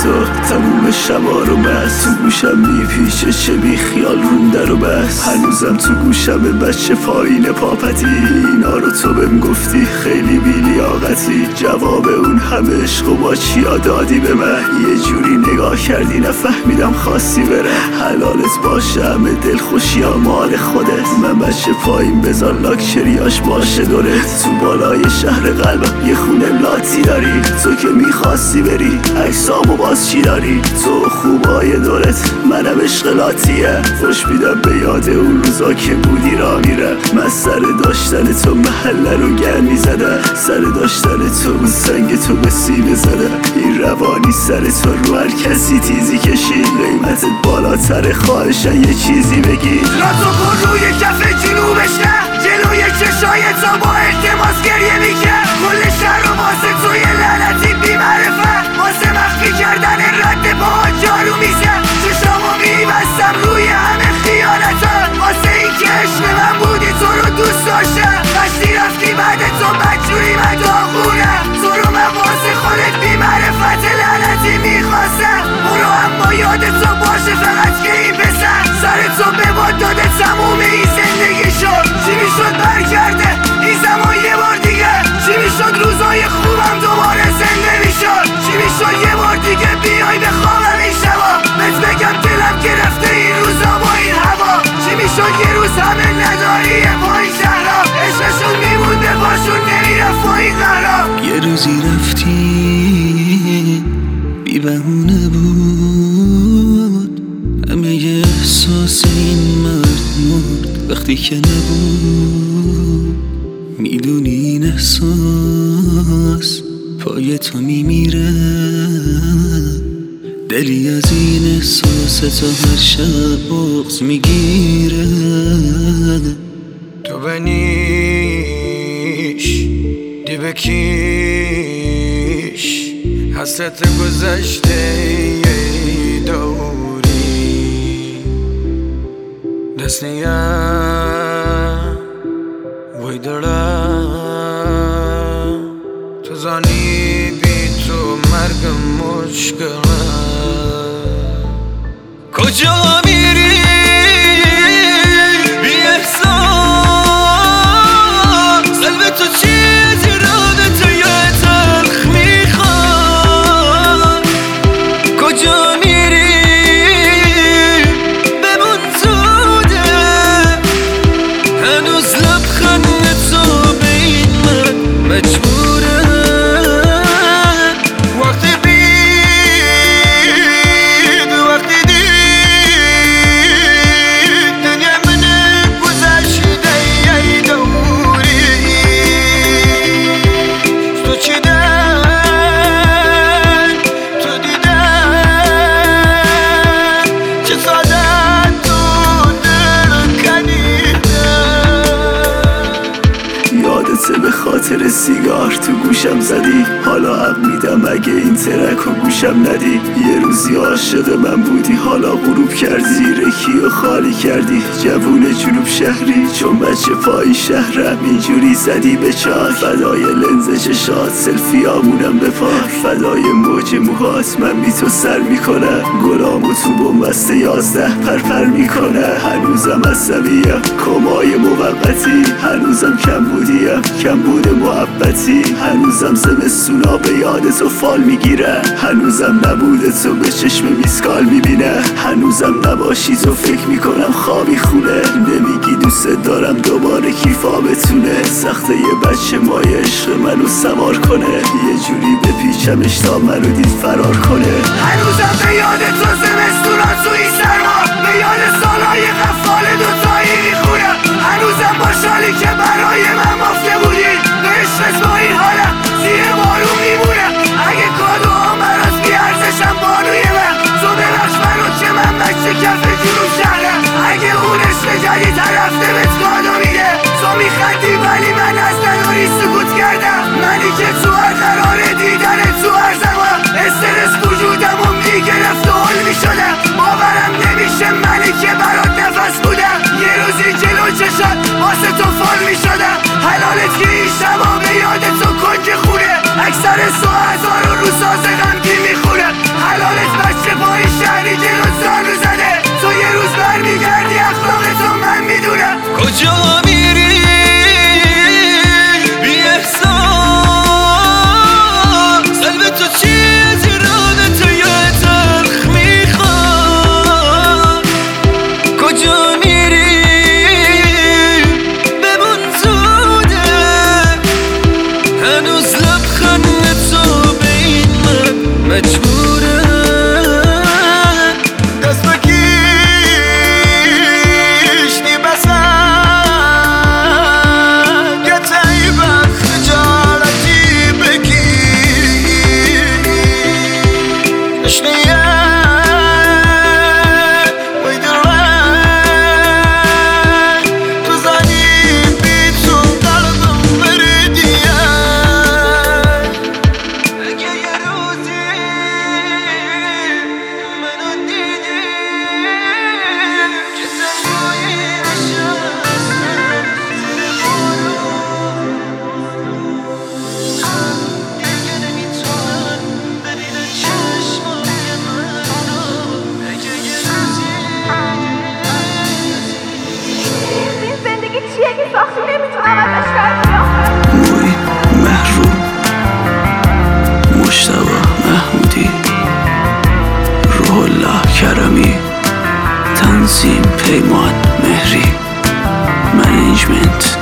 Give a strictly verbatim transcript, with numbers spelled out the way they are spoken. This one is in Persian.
تو تموم شبا رو بس، تو گوشم میپیچه چه بی خیال روم در و بس. هنوزم تو گوشم بچه پایین پاپتی، اینا رو تو بهم گفتی خیلی بی لیاقتی. جواب اون همه عشق و با چیا دادی به من، یه جوری نگاه کردی نفهمیدم خواستی بره. حلالت باشه همه دلخوشی ها مال خودت، من بچه پایین بذار لاکچریاش باشه دورت. تو بالای شهر قلبم یه خونه لاتی داری، تو که میخواستی بری عکسامو باز چی داری. تو خوبای دورت منم عشق لاتیه، خوش میدم به یاد اون روزا که بودی را میرم. من سر داشتن تو محله رو گرم میزدم، سر داشتن تو اون سنگ تو به سینه زدم. این روانی سر تو رو هر کسی تیزی کشید، قیمتت بالاتر خواهشن یه چیزی بگی. لاتو کن روی کف جنوبش نه، جلوی چشای تو با التماس گریه میکرد. کل شهر رو واسه توی لعنتی بی معرفت، واسه مخفی کردن رد پا جارو میزد. چشامو میبستم روی همه خیانتا، واسه این که عشق من بودی تو رو دوست داشتم. وقتی رفتی بعد تو بدجوری من داغونم، تو رو من واسه خودت بی معرفت لعنتی میخواستم. برو اما یاد تو باشه فقط که این پسر سر تو به باد داده تموم این زندگی شد. چی میشد برگرده این زمان یه بار دیگه، چی میشد روزای خوبم دوباره زنده میشد. چی میشد یه بار دیگه بیای به خوابم این شبا، بهت بگم دلم گرفته این روزا با این هوا. چی میشد یه روز همه نداری با این شهرها، عشقشون میمونده باشون نمیرفت با این قهرها. یه روزی رفتی بی بهونه بود، همه یه احساس این مرد مرد وقتی که نبود. میدونی این احساس پای تو میمیره، دلی از این احساس تا هر شب بغض میگیره. تو بنیش دی بکیش حسرت گذشته ای دوری، دست نیم وی دارم. تو زانی بی تو مرگ مشکلم. کجا میری بی احساس، قلب تو چیزی را به تو یا تلخ میخواد. کجا میری بمون زوده، هنوز لبخند تو به این من مجبوره. وقتی بید وقتی دید دنیا من گذشته ای دوری. تو چیدن تو دیدن چه ساده تو دل کنیدن. یادته به خاطر سیگار تو گوشم زدی، حالا حق میدم اگه این ترک رو گوشم ندی. یه روزی عاشق من بودی حالا غروب کردی، رکی و خالی کردی جوون جنوب شهری. چون بچه پای شهرم اینجوری زدی به چار، فدای لنز چشات سلفی آمونم به پار. فدای موج موهات من بی تو سر میکنم، گلام و تو بومبست یازده پرپر میکنه. هنوزم عصبیم کمای موقتی، هنوزم کم بودیم کم بود محبتی. هنوزم زمستونا به یاد تو فال میگیره، هنوزم نبود تو به چشم میسکال میبینه. هنوزم نباشی تو فکر میکنم خوابی خونه، نمیگی دوست دارم دوباره کیفا بتونه. سخته یه بچه مای عشق منو سوار کنه، یه جوری بپیچمش تا منو دید فرار کنه. هنوزم به یاد تو زمستونا تو این سرما، به یاد سالهای غفال دوتایی میخورم. هنوزم با شالی که برای من مافته بودی، به عشقت با این حالم زیر بارون میمونم. اگه کادو هم براز بیارزشم بانوی من، تو ببخش منو که من بچه کف جنوب شهرم. اگه اون عشق جدید رفته بهت کادو میده، تو میخندی ولی من از نداری سکوت کردم. منی که تو هر قرار دیدن تو هر زمان استرس وجودمو میگه چشمیه موی محروم مجتبی محمودی روح الله کرمی تنظیم پیمان مهری منیجمنت